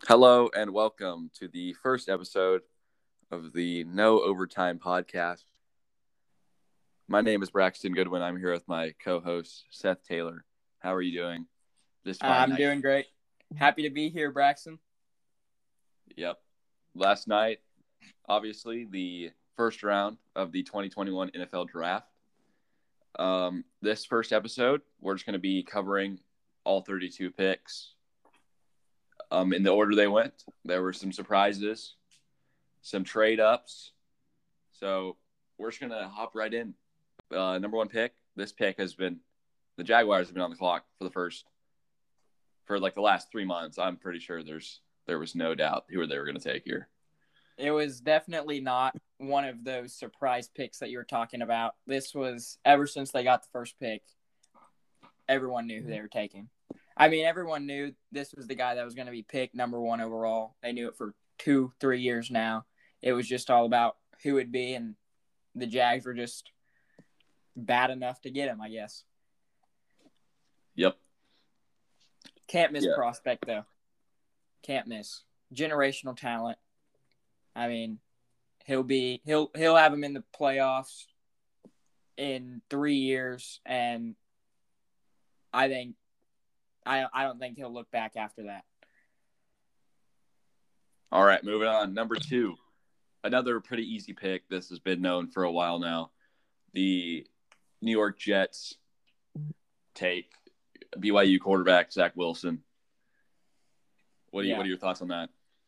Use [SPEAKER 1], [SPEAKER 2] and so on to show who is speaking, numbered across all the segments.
[SPEAKER 1] Hello and welcome to the first episode of the No Overtime podcast. My name is Braxton Goodwin. I'm here with my co-host Seth Taylor. How are you doing this fine
[SPEAKER 2] I'm
[SPEAKER 1] night?
[SPEAKER 2] doing great. Happy to be here, Braxton.
[SPEAKER 1] Yep. Last night, obviously, the first round of the 2021 NFL Draft. This first episode, we're just going to be covering all 32 picks. In the order they went, there were some surprises, some trade ups. So we're just gonna hop right in. Number one pick. This pick has been the Jaguars have been on the clock for like the last 3 months. I'm pretty sure there was no doubt who they were going to take here.
[SPEAKER 2] It was definitely not one of those surprise picks that you were talking about. This was ever since they got the first pick, everyone knew who they were taking. I mean, everyone knew this was the guy that was going to be picked number one overall. They knew it for 2-3 years now. It was just all about who it'd be, and the Jags were just bad enough to get him, I guess.
[SPEAKER 1] Yep.
[SPEAKER 2] Can't miss prospect, though. Can't miss. Generational talent. I mean, he'll have him in the playoffs in 3 years, and I don't think he'll look back after that.
[SPEAKER 1] All right, moving on. Number two, another pretty easy pick. This has been known for a while now. The New York Jets take BYU quarterback Zach Wilson. What are your thoughts on that?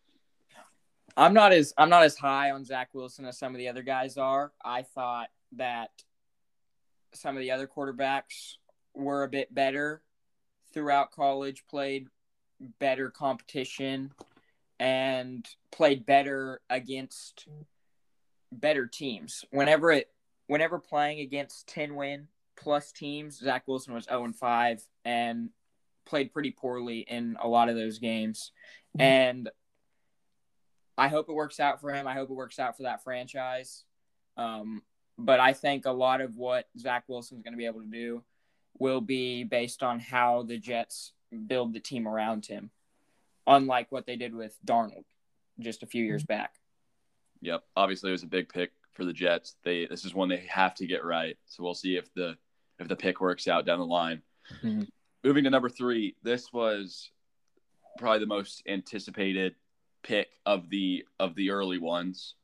[SPEAKER 2] I'm not as high on Zach Wilson as some of the other guys are. I thought that some of the other quarterbacks were a bit better throughout college, played better competition, and played better against better teams. Whenever playing against 10-win plus teams, Zach Wilson was 0-5 and played pretty poorly in a lot of those games. And I hope it works out for him. I hope it works out for that franchise. But I think a lot of what Zach Wilson's going to be able to do will be based on how the Jets build the team around him, unlike what they did with Darnold just a few years back.
[SPEAKER 1] Yep. Obviously, it was a big pick for the Jets. This is one they have to get right. So we'll see if the pick works out down the line.
[SPEAKER 2] Mm-hmm.
[SPEAKER 1] Moving to number three, this was probably the most anticipated pick of the early ones.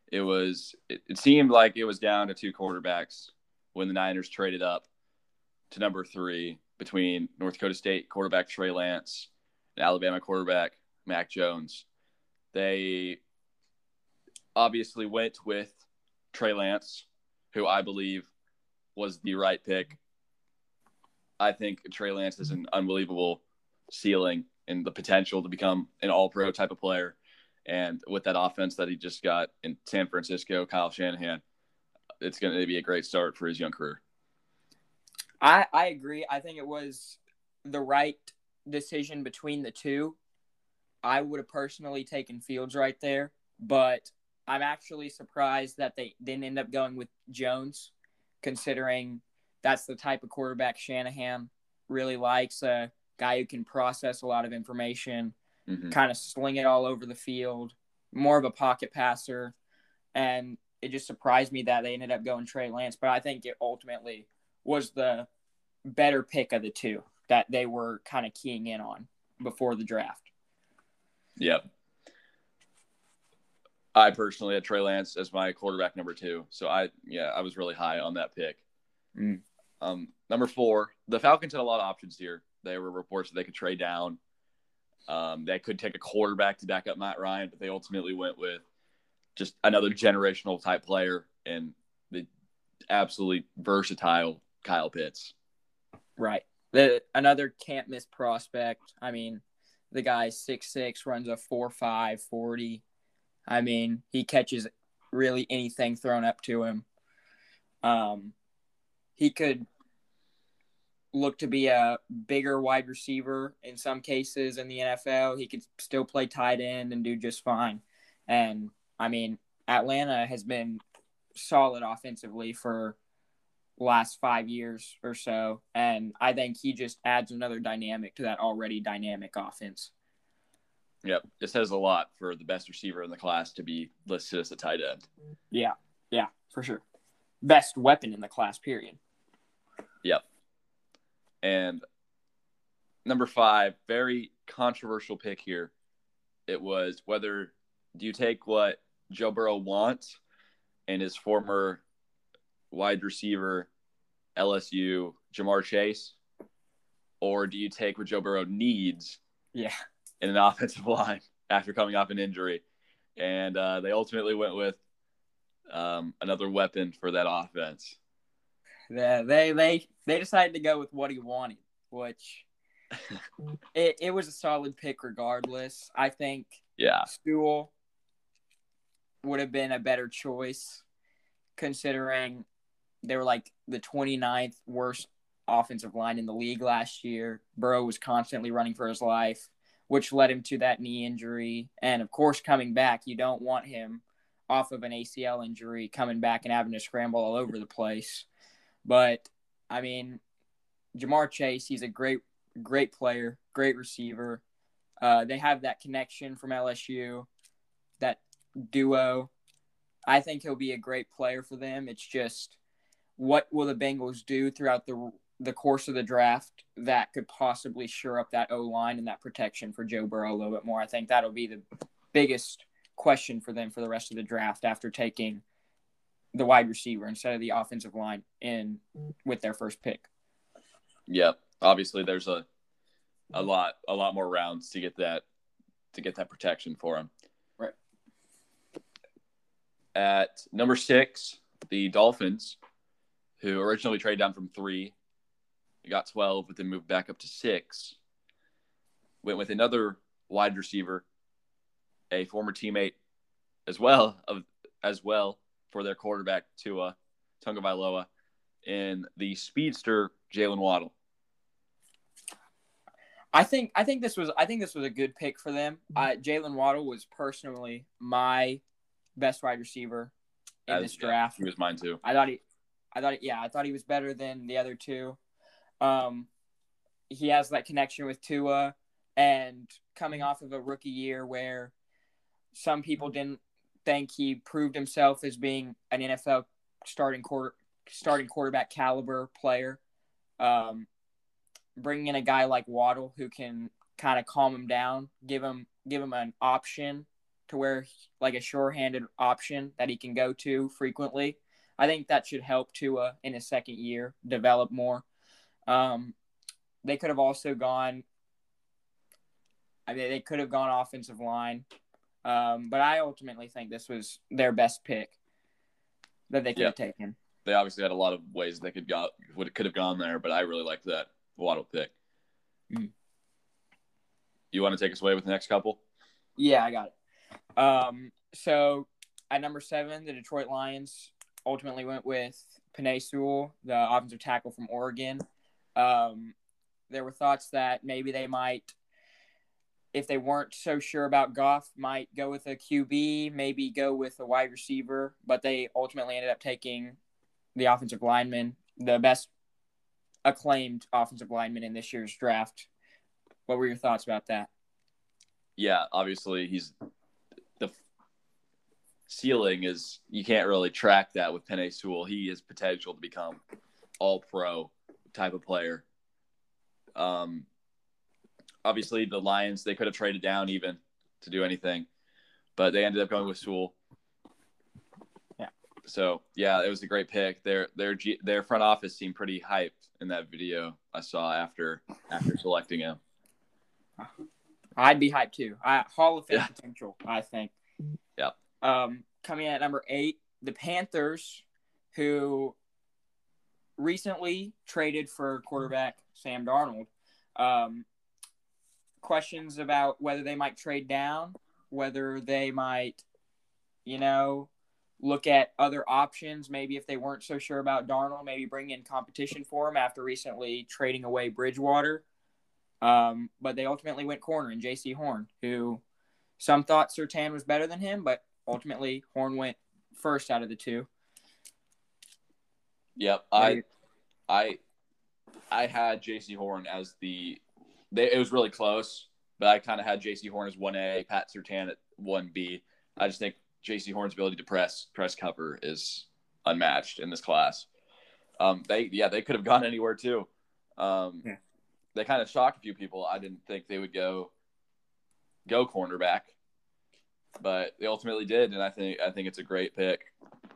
[SPEAKER 1] It seemed like it was down to two quarterbacks when the Niners traded up to number three between North Dakota State quarterback Trey Lance and Alabama quarterback Mac Jones. They obviously went with Trey Lance, who I believe was the right pick. I think Trey Lance is an unbelievable ceiling and the potential to become an all-pro type of player. And with that offense that he just got in San Francisco, Kyle Shanahan, it's going to be a great start for his young career.
[SPEAKER 2] I agree. I think it was the right decision between the two. I would have personally taken Fields right there, but I'm actually surprised that they didn't end up going with Jones, considering that's the type of quarterback Shanahan really likes, a guy who can process a lot of information, kind of sling it all over the field, more of a pocket passer. And it just surprised me that they ended up going Trey Lance, but I think it ultimately was the better pick of the two that they were kind of keying in on before the draft.
[SPEAKER 1] Yep. I personally had Trey Lance as my quarterback number two. So I was really high on that pick. Number four, the Falcons had a lot of options here. There were reports that they could trade down. They could take a quarterback to back up Matt Ryan, but they ultimately went with just another generational type player and the absolutely versatile Kyle Pitts.
[SPEAKER 2] Right. Another can't miss prospect. I mean, the guy's 6'6", runs a 4.5 40. I mean, he catches really anything thrown up to him. He could look to be a bigger wide receiver in some cases in the NFL. He could still play tight end and do just fine. And, I mean, Atlanta has been solid offensively for last 5 years or so, and I think he just adds another dynamic to that already dynamic offense.
[SPEAKER 1] Yep. It says a lot for the best receiver in the class to be listed as a tight end.
[SPEAKER 2] Yeah, for sure. Best weapon in the class, period.
[SPEAKER 1] Yep. And number 5, very controversial pick here. It was whether do you take what Joe Burrow wants and his former wide receiver, LSU, Jamar Chase, or do you take what Joe Burrow needs in an offensive line after coming off an injury? And they ultimately went with another weapon for that offense.
[SPEAKER 2] Yeah, they decided to go with what he wanted, which it was a solid pick regardless. I think Sewell would have been a better choice considering they were like the 29th worst offensive line in the league last year. Burrow was constantly running for his life, which led him to that knee injury. And, of course, coming back, you don't want him off of an ACL injury coming back and having to scramble all over the place. But, I mean, Jamar Chase, he's a great player, great receiver. They have that connection from LSU, that duo. I think he'll be a great player for them. It's just what will the Bengals do throughout the course of the draft that could possibly shore up that O-line and that protection for Joe Burrow a little bit more. I think that'll be the biggest question for them for the rest of the draft after taking the wide receiver instead of the offensive line in with their first pick.
[SPEAKER 1] Yep. Obviously there's a lot more rounds to get that protection for him.
[SPEAKER 2] Right.
[SPEAKER 1] At number 6, the Dolphins, who originally traded down from 3, got 12, but then moved back up to 6, went with another wide receiver, a former teammate as well for their quarterback Tua Tagovailoa, in the speedster Jalen Waddle.
[SPEAKER 2] I think this was a good pick for them. Jalen Waddle was personally my best wide receiver in this draft.
[SPEAKER 1] He was mine too.
[SPEAKER 2] I thought he was better than the other two. He has that connection with Tua, and coming off of a rookie year where some people didn't think he proved himself as being an NFL starting quarterback caliber player. Bringing in a guy like Waddle who can kind of calm him down, give him an option to where, like, a sure-handed option that he can go to frequently. I think that should help Tua in his second year develop more. They could have also gone. They could have gone offensive line, but I ultimately think this was their best pick that they could have taken.
[SPEAKER 1] They obviously had a lot of ways they could have gone there, but I really liked that Waddle pick.
[SPEAKER 2] Mm-hmm.
[SPEAKER 1] You want to take us away with the next couple?
[SPEAKER 2] Yeah, I got it. So at number 7, the Detroit Lions ultimately went with Penei Sewell, the offensive tackle from Oregon. There were thoughts that maybe they might, if they weren't so sure about Goff, might go with a QB, maybe go with a wide receiver, but they ultimately ended up taking the offensive lineman, the best acclaimed offensive lineman in this year's draft. What were your thoughts about that?
[SPEAKER 1] Yeah, obviously the ceiling is, you can't really track that with Penei Sewell. He has potential to become all-pro type of player. Obviously the Lions, they could have traded down even to do anything, but they ended up going with Sewell.
[SPEAKER 2] Yeah.
[SPEAKER 1] So yeah, it was a great pick. Their front office seemed pretty hyped in that video I saw after selecting him.
[SPEAKER 2] I'd be hyped too. Hall of Fame potential, I think.
[SPEAKER 1] Yeah.
[SPEAKER 2] Coming in at number 8, the Panthers, who recently traded for quarterback Sam Darnold. Questions about whether they might trade down, whether they might, look at other options. Maybe if they weren't so sure about Darnold, maybe bring in competition for him after recently trading away Bridgewater. But they ultimately went corner in J.C. Horn, who some thought Surtain was better than him, but ultimately Horn went first out of the two.
[SPEAKER 1] Yep, I had J.C. Horn as it was really close, but I kind of had J.C. Horn as 1A, Pat Surtain at 1B. I just think J.C. Horn's ability to press cover is unmatched in this class. They could have gone anywhere too. They kind of shocked a few people. I didn't think they would go cornerback, but they ultimately did, and I think it's a great pick.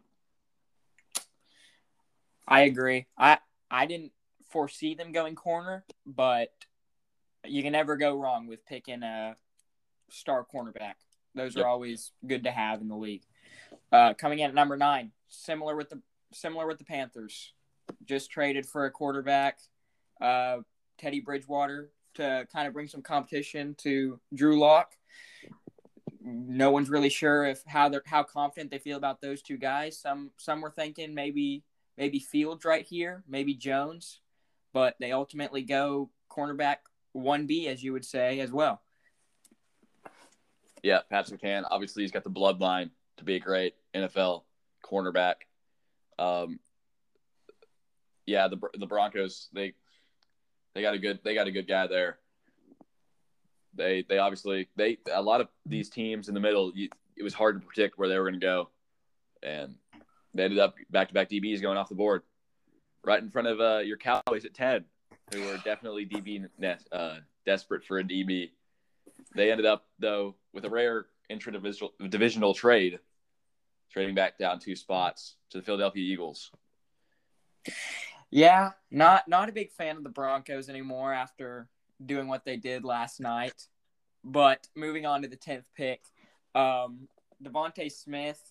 [SPEAKER 2] I agree. I didn't foresee them going corner, but you can never go wrong with picking a star cornerback. Those are always good to have in the league. Coming in at number 9, similar with the Panthers, just traded for a quarterback, Teddy Bridgewater, to kind of bring some competition to Drew Lock. No one's really sure how confident they feel about those two guys. Some were thinking maybe Fields right here, maybe Jones, but they ultimately go cornerback 1B, as you would say, as well.
[SPEAKER 1] Yeah, Pat Surtain, obviously he's got the bloodline to be a great NFL cornerback. The Broncos, they got a good guy there. They obviously a lot of these teams in the middle, it was hard to predict where they were going to go, and they ended up back-to-back DBs going off the board, right in front of your Cowboys at 10, who were definitely DB desperate for a DB. They ended up, though, with a rare intra-divisional trade, trading back down 2 spots to the Philadelphia Eagles.
[SPEAKER 2] Yeah, not a big fan of the Broncos anymore after doing what they did last night. But moving on to the 10th pick, Devontae Smith.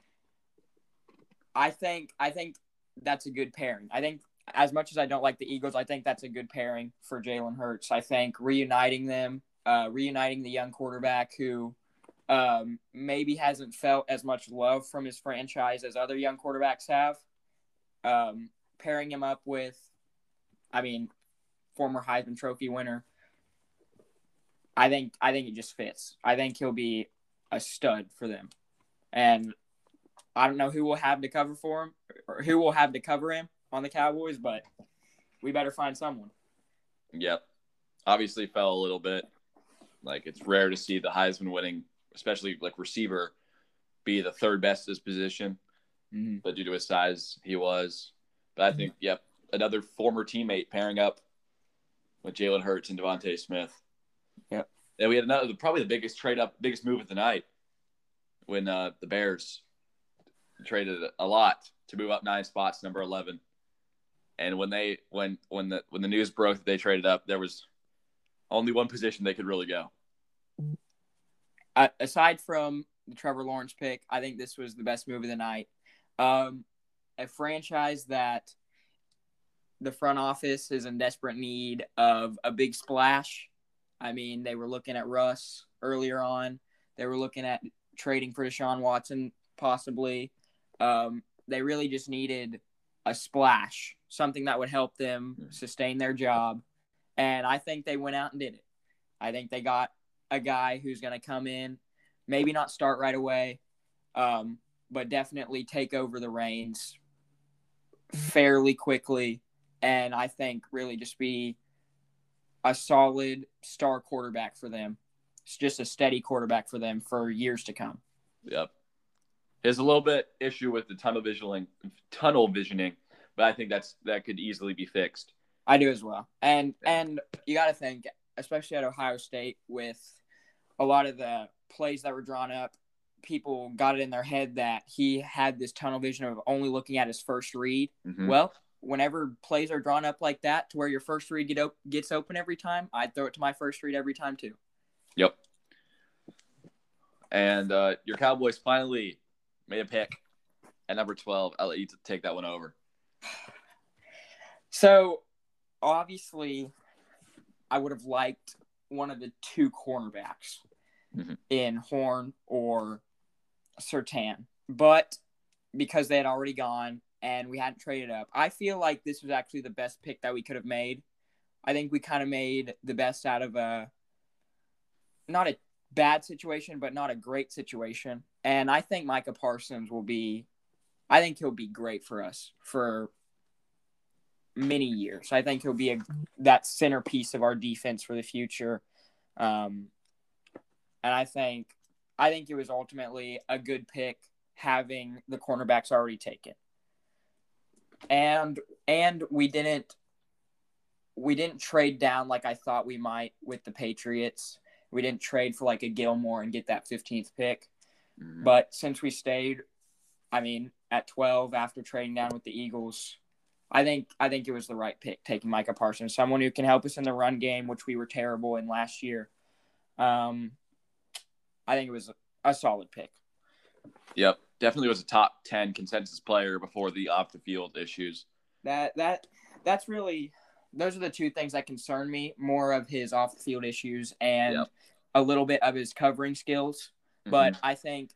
[SPEAKER 2] I think that's a good pairing. I think, as much as I don't like the Eagles, I think that's a good pairing for Jalen Hurts. I think reuniting the young quarterback who maybe hasn't felt as much love from his franchise as other young quarterbacks have. Pairing him up with, former Heisman Trophy winner. I think it just fits. I think he'll be a stud for them. And I don't know who will have to cover for him or who will have to cover him on the Cowboys, but we better find someone.
[SPEAKER 1] Yep. Obviously fell a little bit. Like, it's rare to see the Heisman winning, especially like receiver, be the third best at his position.
[SPEAKER 2] Mm-hmm.
[SPEAKER 1] But due to his size, he was. But I think, another former teammate pairing up with Jalen Hurts and Devontae Smith.
[SPEAKER 2] Yep.
[SPEAKER 1] And we had probably the biggest move of the night when the Bears traded a lot to move up 9 spots, number 11. And when the news broke that they traded up, there was only one position they could really go.
[SPEAKER 2] Aside from the Trevor Lawrence pick, I think this was the best move of the night. A franchise that the front office is in desperate need of a big splash. They were looking at Russ earlier on. They were looking at trading for Deshaun Watson, possibly. They really just needed a splash, something that would help them sustain their job. And I think they went out and did it. I think they got a guy who's going to come in, maybe not start right away, but definitely take over the reins fairly quickly. And I think really just be a solid star quarterback for them. It's just a steady quarterback for them for years to come.
[SPEAKER 1] Yep. There's a little bit issue with the tunnel visioning, but I think that could easily be fixed.
[SPEAKER 2] I do as well. And you got to think, especially at Ohio State, with a lot of the plays that were drawn up, people got it in their head that he had this tunnel vision of only looking at his first read.
[SPEAKER 1] Mm-hmm.
[SPEAKER 2] Well, whenever plays are drawn up like that to where your first read gets open every time, I'd throw it to my first read every time too.
[SPEAKER 1] Yep. And your Cowboys finally made a pick at number 12. I'll let you take that one over.
[SPEAKER 2] So, obviously, I would have liked one of the 2 cornerbacks in Horn or Surtain. But because they had already gone and we hadn't traded up, I feel like this was actually the best pick that we could have made. I think we kind of made the best out of not a bad situation, but not a great situation. And I think Micah Parsons he'll be great for us for many years. I think he'll be that centerpiece of our defense for the future. And I think it was ultimately a good pick having the cornerbacks already taken. And we didn't trade down like I thought we might with the Patriots. We didn't trade for like a Gilmore and get that 15th pick. Mm-hmm. But since we stayed, at 12 after trading down with the Eagles, I think it was the right pick, taking Micah Parsons, someone who can help us in the run game, which we were terrible in last year. I think it was a solid pick.
[SPEAKER 1] Yep, definitely was a top 10 consensus player before the off the field issues.
[SPEAKER 2] That's really, those are the two things that concern me, more of his off the field issues and a little bit of his covering skills. Mm-hmm. But I think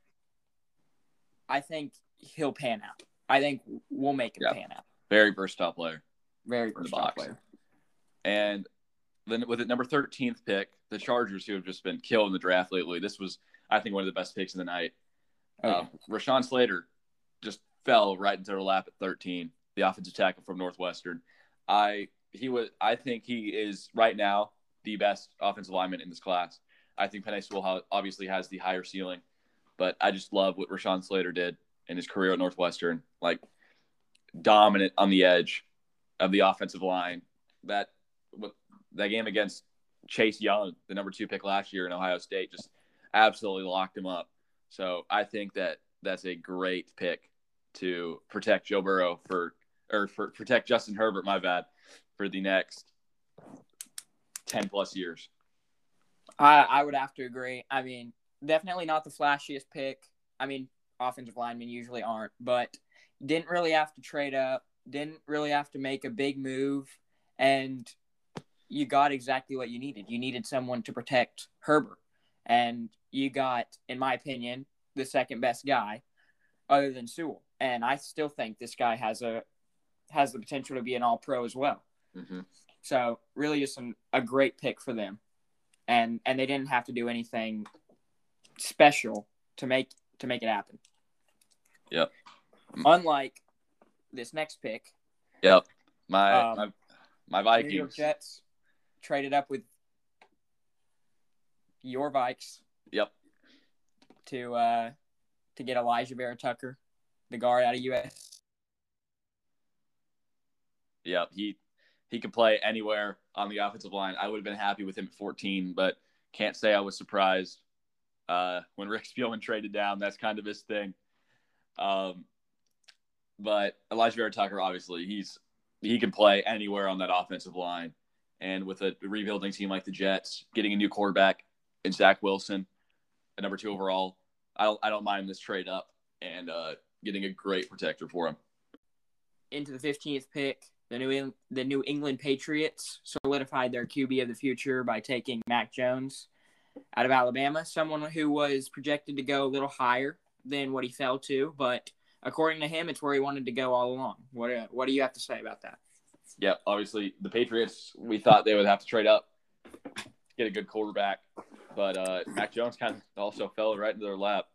[SPEAKER 2] he'll pan out. I think we'll make him pan out.
[SPEAKER 1] Very versatile player.
[SPEAKER 2] Very versatile player.
[SPEAKER 1] And then with the number 13th pick, the Chargers, who have just been killing the draft lately, this was, I think, one of the best picks of the night. Rashawn Slater just fell right into their lap at 13, the offensive tackle from Northwestern. I think he is right now the best offensive lineman in this class. I think Penei Sewell obviously has the higher ceiling, but I just love what Rashawn Slater did in his career at Northwestern. Like, dominant on the edge of the offensive line. That game against Chase Young, the number 2 pick last year in Ohio State, just absolutely locked him up. So I think that's a great pick to protect Joe Burrow protect Justin Herbert, for the next 10 plus years.
[SPEAKER 2] I would have to agree. Definitely not the flashiest pick. Offensive linemen usually aren't, but didn't really have to trade up, didn't really have to make a big move, and you got exactly what you needed. You needed someone to protect Herbert, and you got, in my opinion, the second best guy other than Sewell. And I still think this guy has the potential to be an all-pro as well. Mm-hmm. So really just a great pick for them. And they didn't have to do anything special to make it happen.
[SPEAKER 1] Yep.
[SPEAKER 2] Unlike this next pick.
[SPEAKER 1] Yep. My Vikings.
[SPEAKER 2] New York Jets traded up with your Vikes.
[SPEAKER 1] Yep.
[SPEAKER 2] To get Elijah Vera-Tucker, the guard out of US.
[SPEAKER 1] Yep. He could play anywhere on the offensive line. I would have been happy with him at 14, but can't say I was surprised when Rick Spielman traded down. That's kind of his thing. But Elijah Vera-Tucker, obviously, he can play anywhere on that offensive line. And with a rebuilding team like the Jets, getting a new quarterback in Zach Wilson, a number 2 overall, I don't mind this trade up and getting a great protector for him.
[SPEAKER 2] Into the 15th pick, the New England Patriots solidified their QB of the future by taking Mac Jones out of Alabama, someone who was projected to go a little higher than what he fell to, but according to him, it's where he wanted to go all along. What do you have to say about that?
[SPEAKER 1] Yeah, obviously the Patriots, we thought they would have to trade up, get a good quarterback, but Mac Jones kind of also fell right into their lap.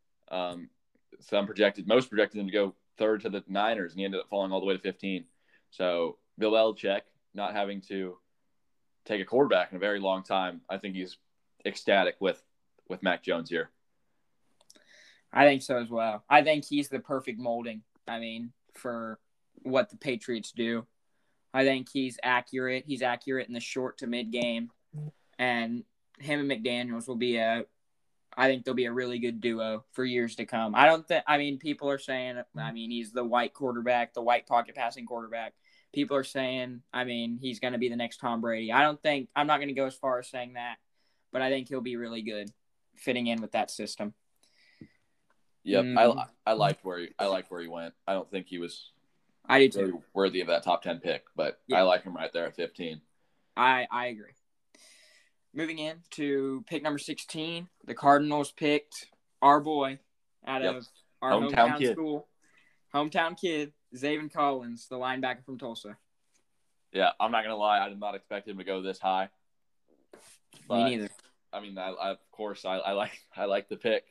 [SPEAKER 1] Most projected him to go 3rd to the Niners, and he ended up falling all the way to 15. So Bill Belichick not having to take a quarterback in a very long time, I think he's ecstatic with Mac Jones here.
[SPEAKER 2] I think so as well. I think he's the perfect molding, for what the Patriots do. I think he's accurate. He's accurate in the short to mid game. And him and McDaniels I think they'll be a really good duo for years to come. People are saying, he's the white quarterback, the white pocket passing quarterback. People are saying, he's going to be the next Tom Brady. I'm not going to go as far as saying that, but I think he'll be really good fitting in with that system.
[SPEAKER 1] Yep. I liked where he went. I don't think he was
[SPEAKER 2] I do too.
[SPEAKER 1] really worthy of that top 10 pick, but I like him right there at 15.
[SPEAKER 2] I agree. Moving in to pick number 16, the Cardinals picked our boy out of our hometown school. Hometown kid, Zaven Collins, the linebacker from Tulsa.
[SPEAKER 1] Yeah, I'm not going to lie. I did not expect him to go this high.
[SPEAKER 2] But, me neither.
[SPEAKER 1] Of course, I like the pick.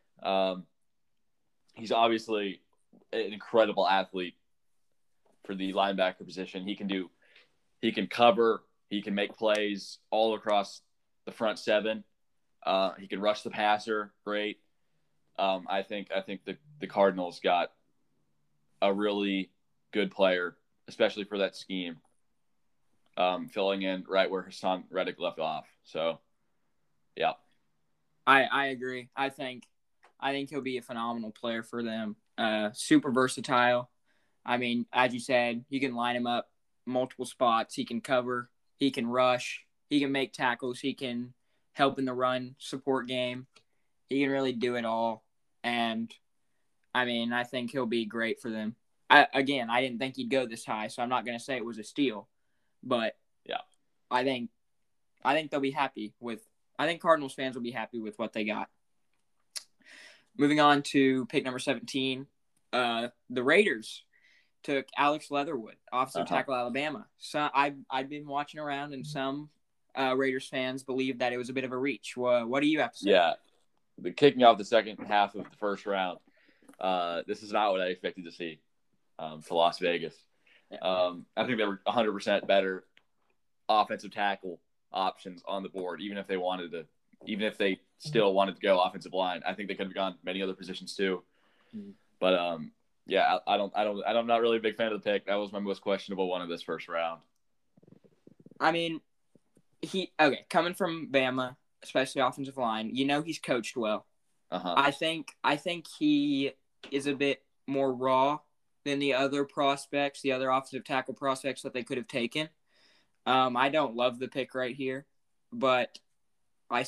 [SPEAKER 1] He's obviously an incredible athlete for the linebacker position. He can cover. He can make plays all across the front seven. He can rush the passer, great. I think the Cardinals got a really good player, especially for that scheme, filling in right where Hassan Reddick left off. So, yeah.
[SPEAKER 2] I agree. I think he'll be a phenomenal player for them. Super versatile. I mean, as you said, you can line him up multiple spots. He can cover. He can rush. He can make tackles. He can help in the run support game. He can really do it all. And, I mean, I think he'll be great for them. I didn't think he'd go this high, so I'm not going to say it was a steal. But
[SPEAKER 1] yeah,
[SPEAKER 2] I think they'll be happy with – I think Cardinals fans will be happy with what they got. Moving on to pick number 17, the Raiders took Alex Leatherwood, offensive tackle, Alabama. So I've been watching around, and some Raiders fans believe that it was a bit of a reach. What do you have to say?
[SPEAKER 1] Yeah, kicking off the second half of the first round, this is not what I expected to see to Las Vegas. Yeah. I think they were 100% better offensive tackle options on the board, even if they still wanted to go offensive line. I think they could have gone many other positions too. Mm-hmm. But yeah, I'm not really a big fan of the pick. That was my most questionable one of this first round.
[SPEAKER 2] I mean, coming from Bama, especially offensive line, he's coached well. I think he is a bit more raw than the other prospects, the other offensive tackle prospects that they could have taken. I don't love the pick right here, but I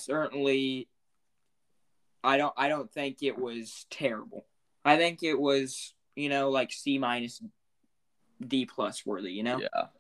[SPEAKER 2] don't think it was terrible. I think it was, like C-, D+ worthy,
[SPEAKER 1] Yeah.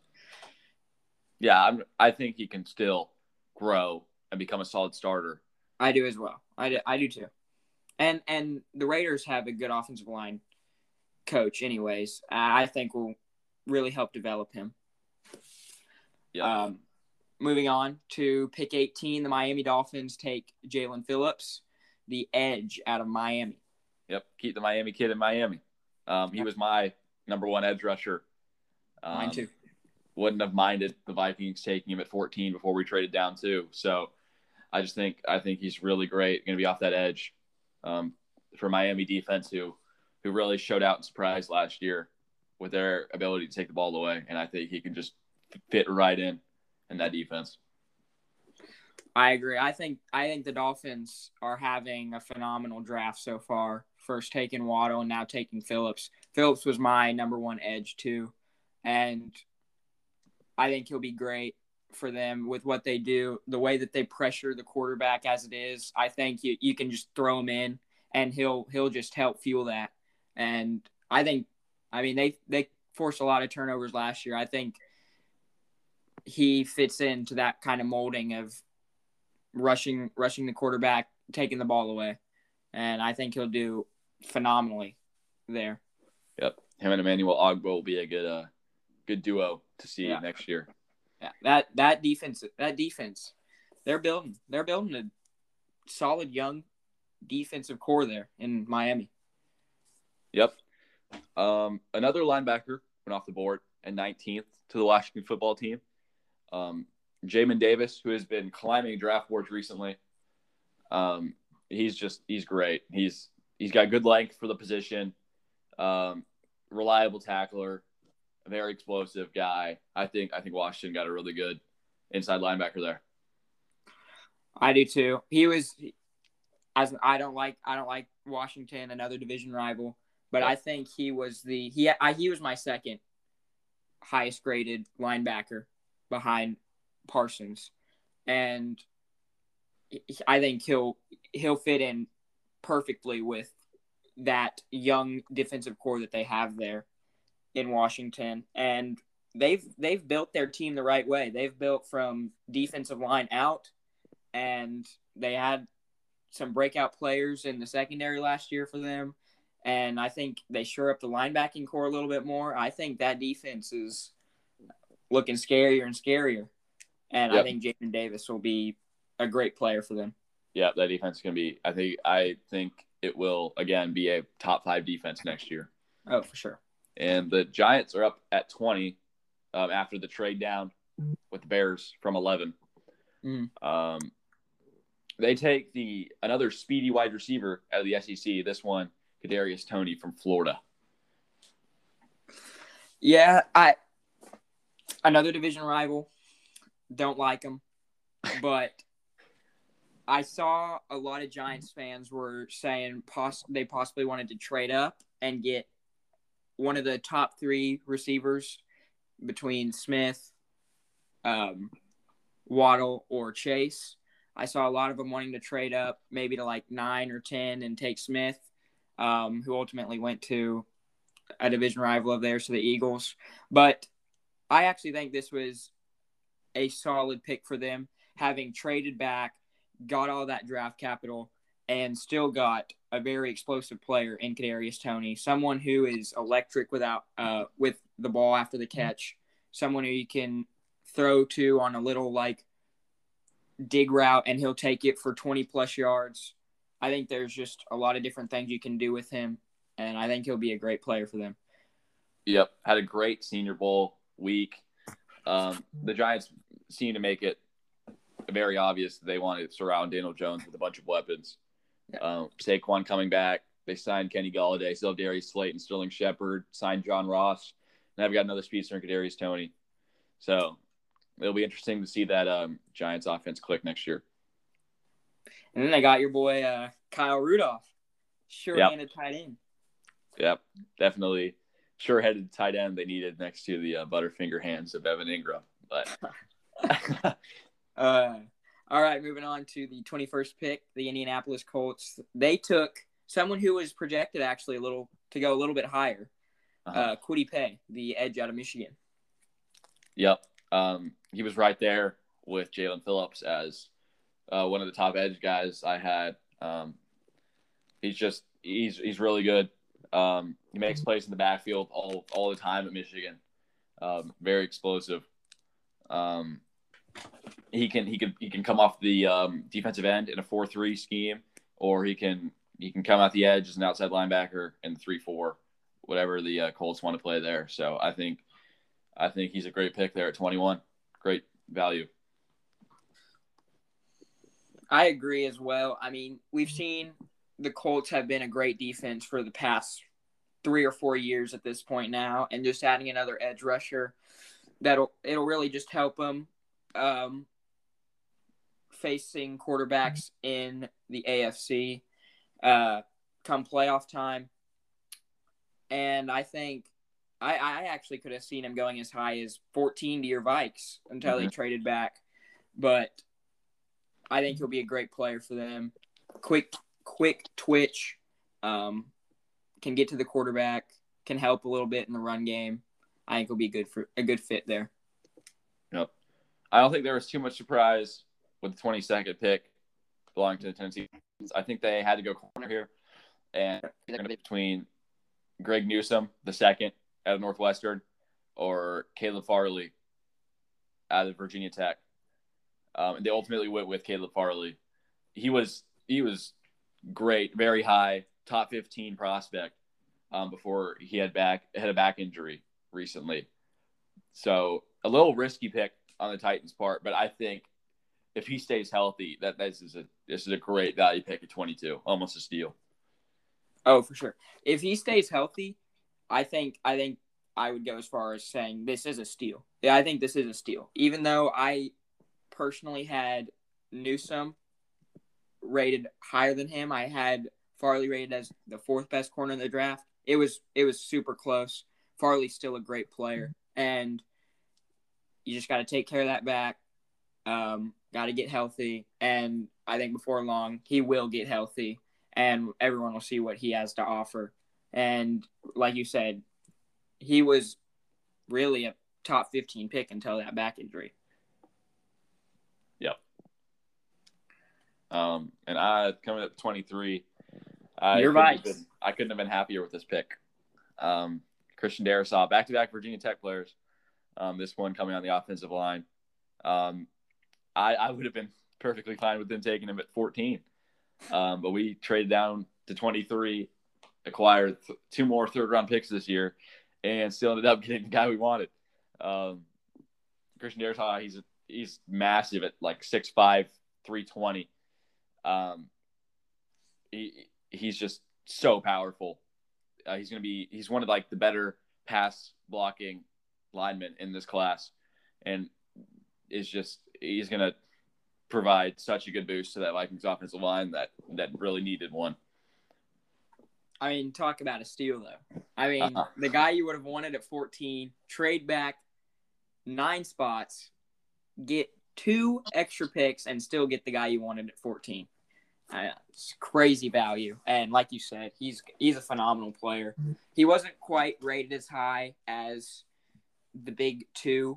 [SPEAKER 1] Yeah, I think he can still grow and become a solid starter.
[SPEAKER 2] I do as well. I do too. And the Raiders have a good offensive line coach anyways. I think will really help develop him.
[SPEAKER 1] Yeah.
[SPEAKER 2] Moving on to pick 18, the Miami Dolphins take Jalen Phillips, the edge out of Miami.
[SPEAKER 1] Yep, keep the Miami kid in Miami. He was my number one edge rusher.
[SPEAKER 2] Mine too.
[SPEAKER 1] Wouldn't have minded the Vikings taking him at 14 before we traded down too. So I think he's really great. Going to be off that edge for Miami defense who really showed out and surprised last year with their ability to take the ball away. And I think he can just fit right in that defense.
[SPEAKER 2] I agree. I think the Dolphins are having a phenomenal draft so far. First taking Waddle and now taking Phillips. Phillips was my number one edge too. And I think he'll be great for them with what they do, the way that they pressure the quarterback as it is. I think you can just throw him in and he'll just help fuel that. And they forced a lot of turnovers last year. I think he fits into that kind of molding of rushing the quarterback, taking the ball away. And I think he'll do phenomenally there.
[SPEAKER 1] Yep. Him and Emmanuel Ogbah will be a good duo to see next year.
[SPEAKER 2] Yeah. That defense, they're building a solid young defensive core there in Miami.
[SPEAKER 1] Yep. Another linebacker went off the board at 19th to the Washington football team. Jamin Davis, who has been climbing draft boards recently. He's great. He's got good length for the position. Reliable tackler, a very explosive guy. I think Washington got a really good inside linebacker there.
[SPEAKER 2] I do too. I don't like Washington, another division rival, but I think he was my second highest graded linebacker behind Parsons, and I think he'll fit in perfectly with that young defensive core that they have there in Washington. And they've built their team the right way. They've built from defensive line out, and they had some breakout players in the secondary last year for them. And I think they shore up the linebacking core a little bit more. I think that defense is looking scarier and scarier. And I think Jamin Davis will be a great player for them.
[SPEAKER 1] Yeah, that defense is going to be – I think it will, again, be a top 5 defense next year.
[SPEAKER 2] Oh, for sure.
[SPEAKER 1] And the Giants are up at 20 after the trade down with the Bears from 11. They take another speedy wide receiver out of the SEC. This one, Kadarius Toney from Florida.
[SPEAKER 2] Yeah, another division rival. Don't like him, but I saw a lot of Giants fans were saying they possibly wanted to trade up and get one of the top 3 receivers between Smith, Waddle, or Chase. I saw a lot of them wanting to trade up maybe to like 9 or 10 and take Smith, who ultimately went to a division rival of theirs, to the Eagles. But I actually think this was a solid pick for them, having traded back, got all that draft capital, and still got a very explosive player in Kadarius Toney, someone who is electric with the ball after the catch, someone who you can throw to on a little like dig route and he'll take it for 20 plus yards. I think there's just a lot of different things you can do with him, and I think he'll be a great player for them.
[SPEAKER 1] Yep, had a great Senior Bowl week. The Giants seemed to make it very obvious that they wanted to surround Daniel Jones with a bunch of weapons. Saquon coming back. They signed Kenny Golladay, still Darius Slayton, Sterling Shepard, signed John Ross. Now we've got another speedster in Kadarius Toney. So it'll be interesting to see that Giants offense click next year.
[SPEAKER 2] And then they got your boy Kyle Rudolph, sure-handed tight end.
[SPEAKER 1] Yep, definitely sure-headed tight end they needed next to the Butterfinger hands of Evan Ingram. But
[SPEAKER 2] all right, moving on to the 21st pick, the Indianapolis Colts. They took someone who was projected actually to go a little bit higher, Kwity Paye, the edge out of Michigan.
[SPEAKER 1] Yep, he was right there with Jalen Phillips as one of the top edge guys I had. He's really good. He makes plays in the backfield all the time at Michigan. Very explosive. He can come off the defensive end in a 4-3 scheme, or he can come out the edge as an outside linebacker in 3-4, whatever the Colts want to play there. So I think he's a great pick there at 21. Great value.
[SPEAKER 2] I agree as well. I mean, we've seen the Colts have been a great defense for the past 3 or 4 years at this point now, and just adding another edge rusher, it'll really just help them facing quarterbacks in the AFC come playoff time. And I think I actually could have seen him going as high as 14 to your Vikes until they traded back. But I think he'll be a great player for them. Quick twitch, can get to the quarterback, can help a little bit in the run game. I think he'll be a good fit there.
[SPEAKER 1] Yep. I don't think there was too much surprise with the 22nd pick belonging to the Tennessee. I think they had to go corner here, and they're going to be between Greg Newsome, the second out of Northwestern, or Caleb Farley out of Virginia Tech. And they ultimately went with Caleb Farley. He was great, very high, top 15 prospect before he had a back injury recently. So a little risky pick on the Titans' part, but I think if he stays healthy, this is a great value pick at 22, almost a steal.
[SPEAKER 2] Oh, for sure. If he stays healthy, I think I would go as far as saying this is a steal. Yeah, I think this is a steal. Even though I personally had Newsome rated higher than him, I had Farley rated as the 4th best corner in the draft. It was super close. Farley's still a great player, and you just got to take care of that back. Got to get healthy, and I think before long he will get healthy, and everyone will see what he has to offer. And like you said, he was really a top 15 pick until that back injury.
[SPEAKER 1] Yep. And I coming up 23. I couldn't have been happier with this pick. Christian Darrisaw, back-to-back Virginia Tech players. This one coming on the offensive line. I would have been perfectly fine with them taking him at 14. But we traded down to 23, acquired 2 more third-round picks this year, and still ended up getting the guy we wanted. Christian Darrisaw, he's massive at like 6'5", 320. Um, he's just so powerful. He's one of like the better pass blocking linemen in this class, and he's going to provide such a good boost to that Vikings offensive line that really needed one.
[SPEAKER 2] I mean, talk about a steal, though. I mean, the guy you would have wanted at 14, trade back 9 spots, get 2 extra picks, and still get the guy you wanted at 14. It's crazy value. And like you said, he's a phenomenal player. He wasn't quite rated as high as the big 2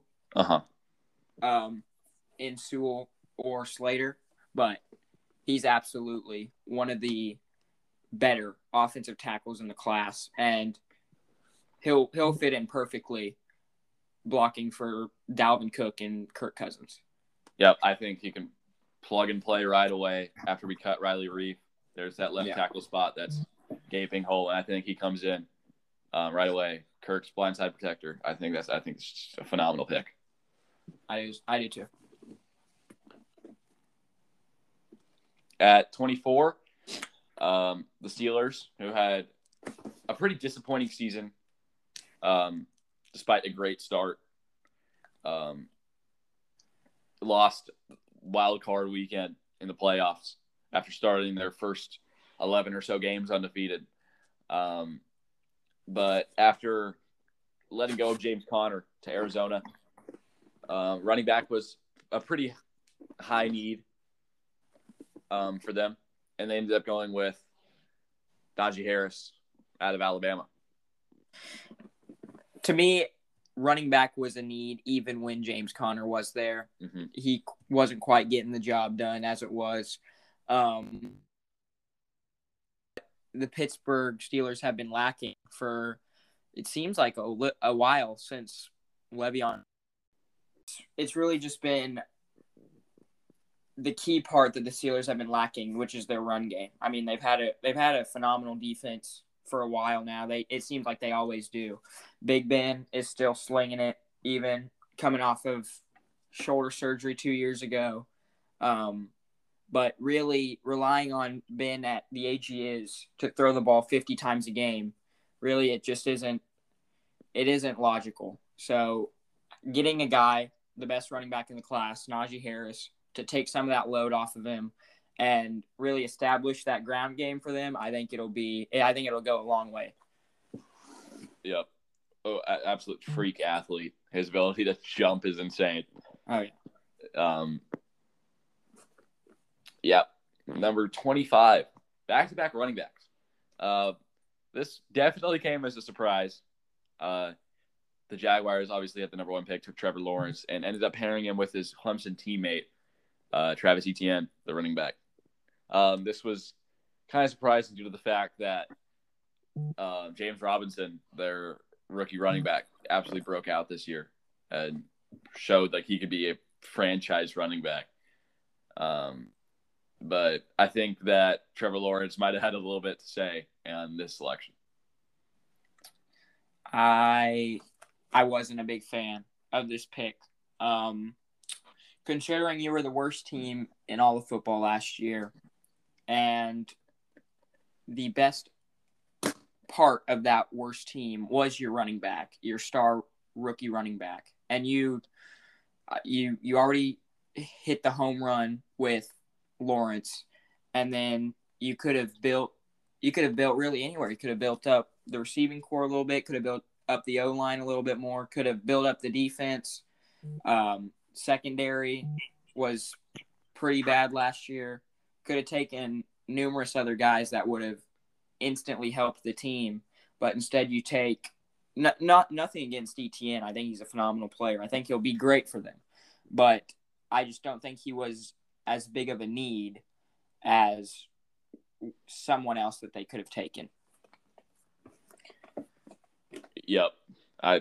[SPEAKER 2] in Sewell or Slater, but he's absolutely one of the better offensive tackles in the class, and he'll fit in perfectly blocking for Dalvin Cook and Kirk Cousins.
[SPEAKER 1] Yep, I think he can plug and play right away after we cut Riley Reef. There's that left tackle spot that's gaping hole, and I think he comes in right away. Kirk's blindside protector. I think it's just a phenomenal pick.
[SPEAKER 2] I do too.
[SPEAKER 1] At 24, the Steelers, who had a pretty disappointing season, despite a great start, lost wild card weekend in the playoffs after starting their first 11 or so games undefeated. But after letting go of James Conner to Arizona, running back was a pretty high need for them, and they ended up going with Najee Harris out of Alabama.
[SPEAKER 2] To me, running back was a need even when James Conner was there. Mm-hmm. He wasn't quite getting the job done as it was. The Pittsburgh Steelers have been lacking for, it seems like a while since Le'Veon. It's really just been the key part that the Steelers have been lacking, which is their run game. I mean, they've had a phenomenal defense for a while now. It seems like they always do. Big Ben is still slinging it, even coming off of shoulder surgery 2 years ago. But really relying on Ben at the age he is to throw the ball 50 times a game, really it just isn't logical. So getting a guy, the best running back in the class, Najee Harris, to take some of that load off of him and really establish that ground game for them, I think it'll go a long way.
[SPEAKER 1] Yep. Oh, absolute freak athlete. His ability to jump is insane.
[SPEAKER 2] Oh yeah.
[SPEAKER 1] Yep. Number 25, back-to-back running backs. This definitely came as a surprise. The Jaguars obviously had the number 1 pick, took Trevor Lawrence, and ended up pairing him with his Clemson teammate, Travis Etienne, the running back. This was kind of surprising due to the fact that James Robinson, their rookie running back, absolutely broke out this year and showed like he could be a franchise running back. But I think that Trevor Lawrence might have had a little bit to say on this selection.
[SPEAKER 2] I wasn't a big fan of this pick. Considering you were the worst team in all of football last year, and the best part of that worst team was your running back, your star rookie running back, and you already hit the home run with Lawrence, and then you could have built really anywhere. You could have built up the receiving core a little bit, could have built up the O-line a little bit more, could have built up the defense. Secondary was pretty bad last year. Could have taken numerous other guys that would have instantly helped the team, but instead you take nothing against Etienne. I think he's a phenomenal player. I think he'll be great for them, but I just don't think he was as big of a need as someone else that they could have taken.
[SPEAKER 1] Yep. I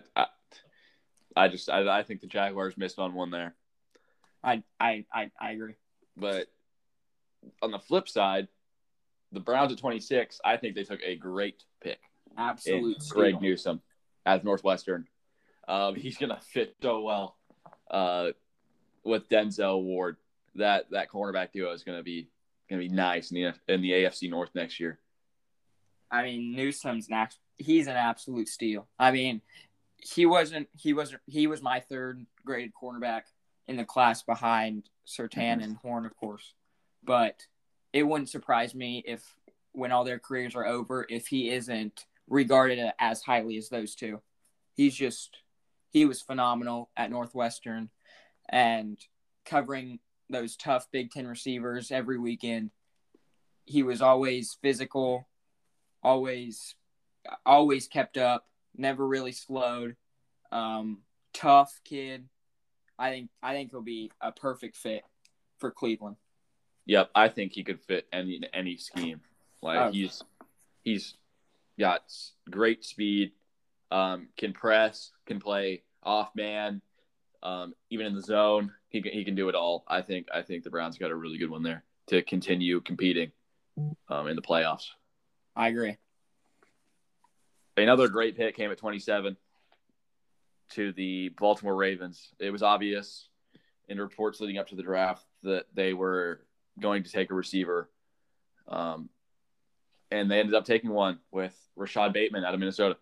[SPEAKER 1] think the Jaguars missed on one there.
[SPEAKER 2] I agree.
[SPEAKER 1] But on the flip side, the Browns at 26, I think they took a great pick.
[SPEAKER 2] Absolute steal.
[SPEAKER 1] Greg Newsome out of Northwestern. He's going to fit so well with Denzel Ward. That cornerback duo is going to be gonna be nice in the AFC North next year.
[SPEAKER 2] I mean, he's an absolute steal. I mean, he was my third graded cornerback in the class behind Surtain and Horn, of course. But it wouldn't surprise me if, when all their careers are over, if he isn't regarded as highly as those two. He was phenomenal at Northwestern and covering those tough Big Ten receivers every weekend. He was always physical, always kept up, never really slowed. Tough kid. I think he'll be a perfect fit for Cleveland.
[SPEAKER 1] Yep, I think he could fit any scheme. Like he's got great speed, can press, can play off man, even in the zone. He can do it all. I think the Browns got a really good one there to continue competing in the playoffs.
[SPEAKER 2] I agree.
[SPEAKER 1] Another great pick came at 27 to the Baltimore Ravens. It was obvious in reports leading up to the draft that they were going to take a receiver. And they ended up taking one with Rashad Bateman out of Minnesota.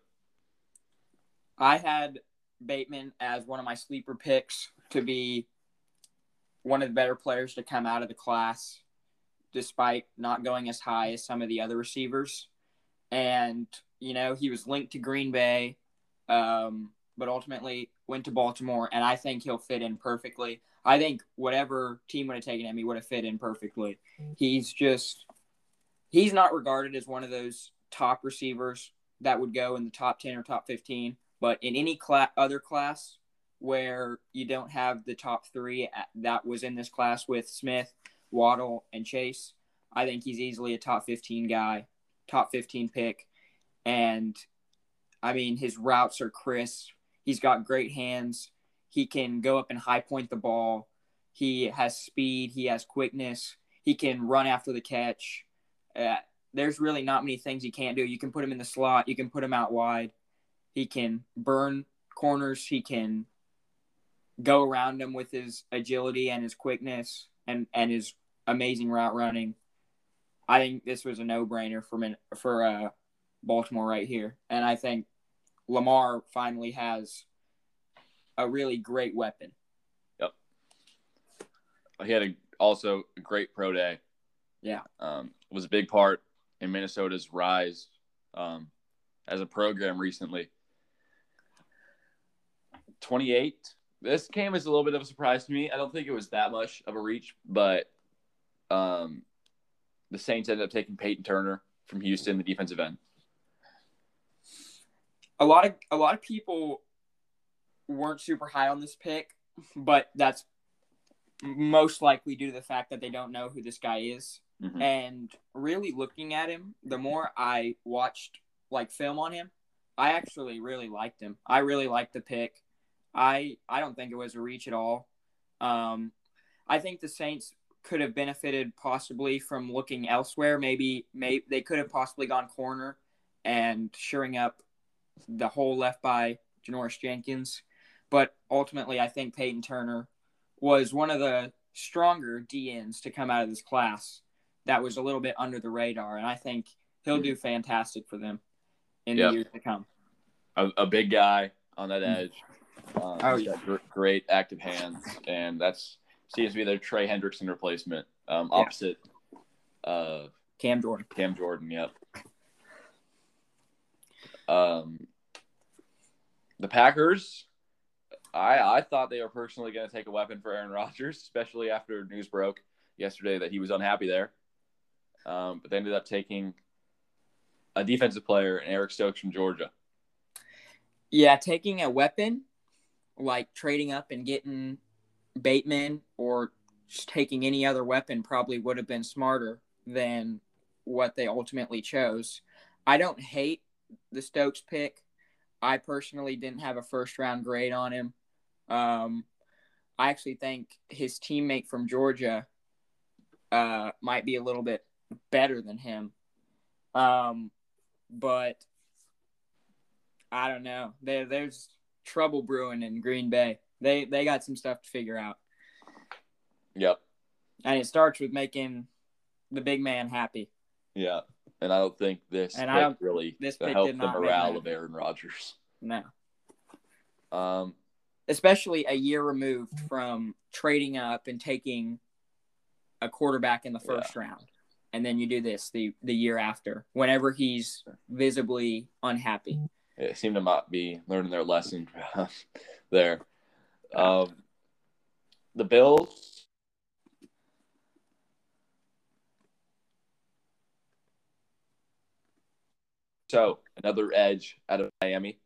[SPEAKER 2] I had Bateman as one of my sleeper picks to be one of the better players to come out of the class, despite not going as high as some of the other receivers. And, he was linked to Green Bay, but ultimately went to Baltimore, and I think he'll fit in perfectly. I think whatever team would have taken him, he would have fit in perfectly. He's not regarded as one of those top receivers that would go in the top 10 or top 15, but in any other class where you don't have the top three that was in this class with Smith, Waddle, and Chase, I think he's easily a top 15 guy, top 15 pick. And, I mean, his routes are crisp. He's got great hands. He can go up and high point the ball. He has speed. He has quickness. He can run after the catch. There's really not many things he can't do. You can put him in the slot. You can put him out wide. He can burn corners. He can go around them with his agility and his quickness and his amazing route running. I think this was a no-brainer for Baltimore right here. And I think Lamar finally has a really great weapon.
[SPEAKER 1] Yep. He had also a great pro day.
[SPEAKER 2] Yeah.
[SPEAKER 1] Was a big part in Minnesota's rise as a program recently. 28. This came as a little bit of a surprise to me. I don't think it was that much of a reach, but the Saints ended up taking Peyton Turner from Houston, the defensive end.
[SPEAKER 2] A lot of people weren't super high on this pick, but that's most likely due to the fact that they don't know who this guy is. Mm-hmm. And really looking at him, the more I watched film on him, I actually really liked him. I really liked the pick. I don't think it was a reach at all. I think the Saints could have benefited possibly from looking elsewhere. Maybe they could have possibly gone corner and shoring up the hole left by Janoris Jenkins. But ultimately, I think Peyton Turner was one of the stronger DNs to come out of this class that was a little bit under the radar. And I think he'll do fantastic for them in the years to come.
[SPEAKER 1] A big guy on that edge. He's got great active hands. And that's seems to be their Trey Hendrickson replacement, opposite
[SPEAKER 2] Cam Jordan.
[SPEAKER 1] Cam Jordan, yep. The Packers, I thought they were personally going to take a weapon for Aaron Rodgers, especially after news broke yesterday that he was unhappy there. But they ended up taking a defensive player, Eric Stokes from Georgia.
[SPEAKER 2] Yeah, taking a weapon, like trading up and getting Bateman or just taking any other weapon probably would have been smarter than what they ultimately chose. I don't hate the Stokes pick. I personally didn't have a first-round grade on him. I actually think his teammate from Georgia might be a little bit better than him. But I don't know. There's trouble brewing in Green Bay. They got some stuff to figure out.
[SPEAKER 1] Yep.
[SPEAKER 2] And it starts with making the big man happy.
[SPEAKER 1] Yeah, and I don't think this
[SPEAKER 2] And
[SPEAKER 1] pick really
[SPEAKER 2] this pick
[SPEAKER 1] helped
[SPEAKER 2] did
[SPEAKER 1] the
[SPEAKER 2] not make
[SPEAKER 1] morale
[SPEAKER 2] him
[SPEAKER 1] of Aaron Rodgers.
[SPEAKER 2] No.
[SPEAKER 1] Um,
[SPEAKER 2] Especially a year removed from trading up and taking a quarterback in the first round. And then you do this the year after, whenever he's visibly unhappy.
[SPEAKER 1] It seemed to not be learning their lesson there. The Bills. So another edge out of Miami.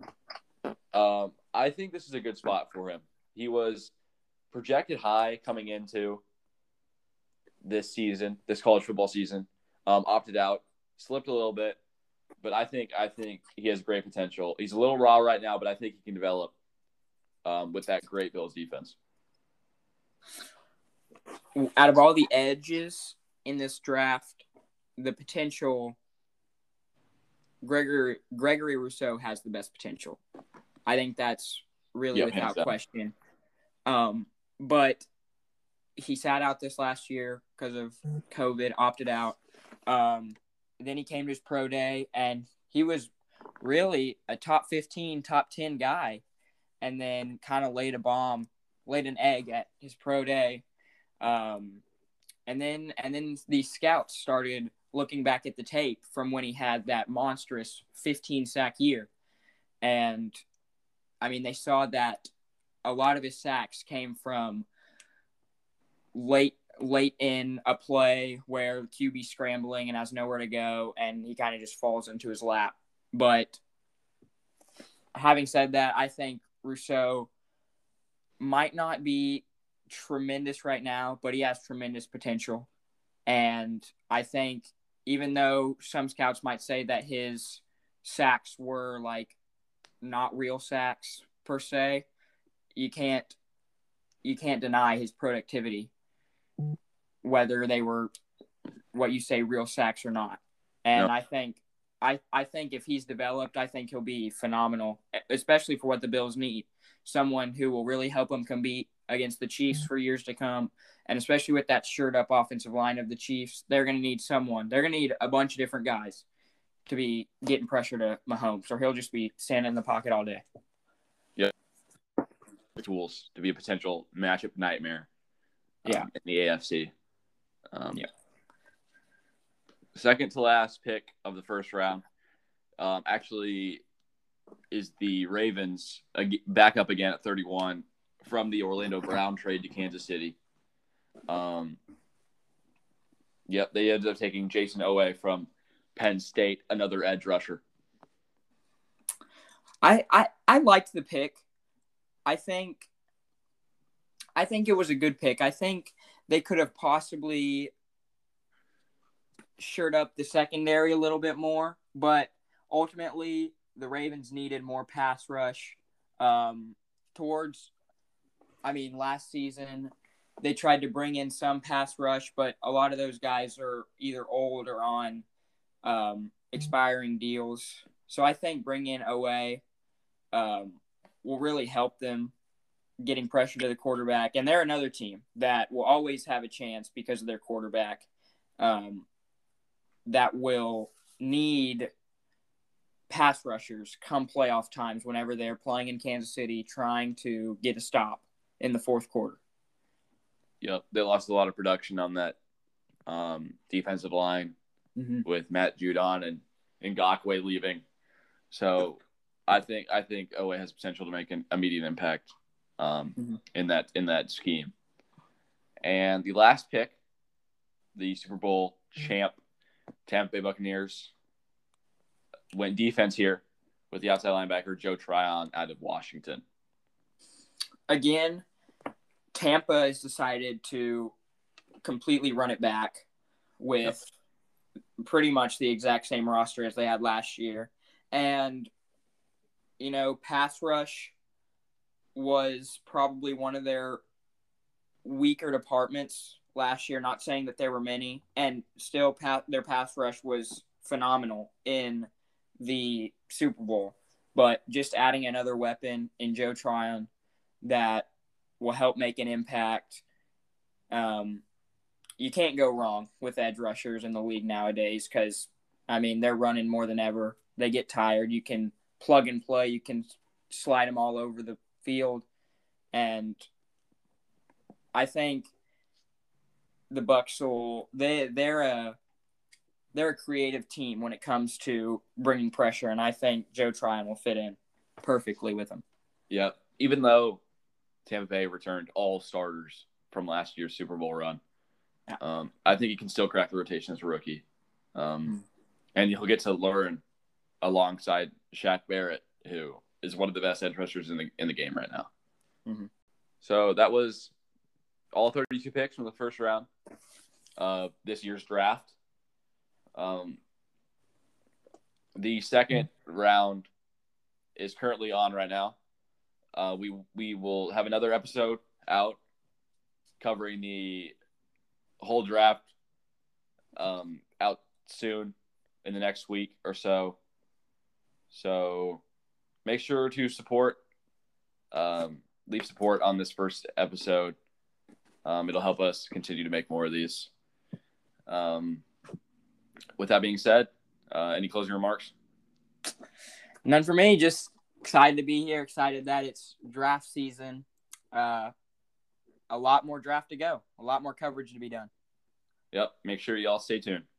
[SPEAKER 1] I think this is a good spot for him. He was projected high coming into this season, this college football season. Opted out, slipped a little bit, but I think he has great potential. He's a little raw right now, but I think he can develop with that great Bills defense.
[SPEAKER 2] Out of all the edges in this draft, the potential Gregory Rousseau has the best potential. I think that's really without question. But he sat out this last year because of COVID, opted out. Then he came to his pro day, and he was really a top 15, top 10 guy, and then kind of laid an egg at his pro day. And then these scouts started looking back at the tape from when he had that monstrous 15-sack year. And, I mean, they saw that a lot of his sacks came from late in a play where the QB's scrambling and has nowhere to go, and he kind of just falls into his lap. But having said that, I think Rousseau might not be tremendous right now, but he has tremendous potential. And I think even though some scouts might say that his sacks were like not real sacks per se, you can't deny his productivity, whether they were what you say real sacks or not. And no. I think if he's developed, I think he'll be phenomenal, especially for what the Bills need. Someone who will really help them compete against the Chiefs for years to come. And especially with that shored up offensive line of the Chiefs, they're going to need someone. They're going to need a bunch of different guys to be getting pressure to Mahomes, or he'll just be standing in the pocket all day.
[SPEAKER 1] Yeah. Tools to be a potential matchup nightmare in the AFC. Second to last pick of the first round actually is the Ravens back up again at 31 from the Orlando Brown trade to Kansas City. They ended up taking Jason Owe from Penn State, another edge rusher.
[SPEAKER 2] I liked the pick. I think it was a good pick. I think they could have possibly shored up the secondary a little bit more, but ultimately the Ravens needed more pass rush. Last season they tried to bring in some pass rush, but a lot of those guys are either old or on expiring deals. So I think bringing in Owe will really help them getting pressure to the quarterback. And they're another team that will always have a chance because of their quarterback that will need pass rushers come playoff times whenever they're playing in Kansas City trying to get a stop in the fourth quarter.
[SPEAKER 1] Yep, they lost a lot of production on that defensive line with Matt Judon and Ngakoue leaving. So I think Owe has potential to make an immediate impact in that scheme. And the last pick, the Super Bowl champ Tampa Bay Buccaneers, went defense here with the outside linebacker Joe Tryon out of Washington.
[SPEAKER 2] Again, Tampa has decided to completely run it back with pretty much the exact same roster as they had last year. And, pass rush was probably one of their weaker departments last year. Not saying that there were many, and still their pass rush was phenomenal in the Super Bowl. But just adding another weapon in Joe Tryon that will help make an impact you can't go wrong with edge rushers in the league nowadays because, I mean, they're running more than ever. They get tired. You can plug and play. You can slide them all over the field. And I think the Bucs they're a creative team when it comes to bringing pressure, and I think Joe Tryon will fit in perfectly with them.
[SPEAKER 1] Yep. Even though Tampa Bay returned all starters from last year's Super Bowl run, I think he can still crack the rotation as a rookie. And he'll get to learn alongside Shaq Barrett, who is one of the best edge rushers in the game right now.
[SPEAKER 2] Mm-hmm.
[SPEAKER 1] So that was all 32 picks from the first round of this year's draft. The second round is currently on right now. We will have another episode out covering the whole draft out soon in the next week or so. So make sure to leave support on this first episode. It'll help us continue to make more of these. With that being said, any closing remarks?
[SPEAKER 2] None for me. Just excited to be here. Excited that it's draft season. A lot more draft to go. A lot more coverage to be done.
[SPEAKER 1] Yep. Make sure you all stay tuned.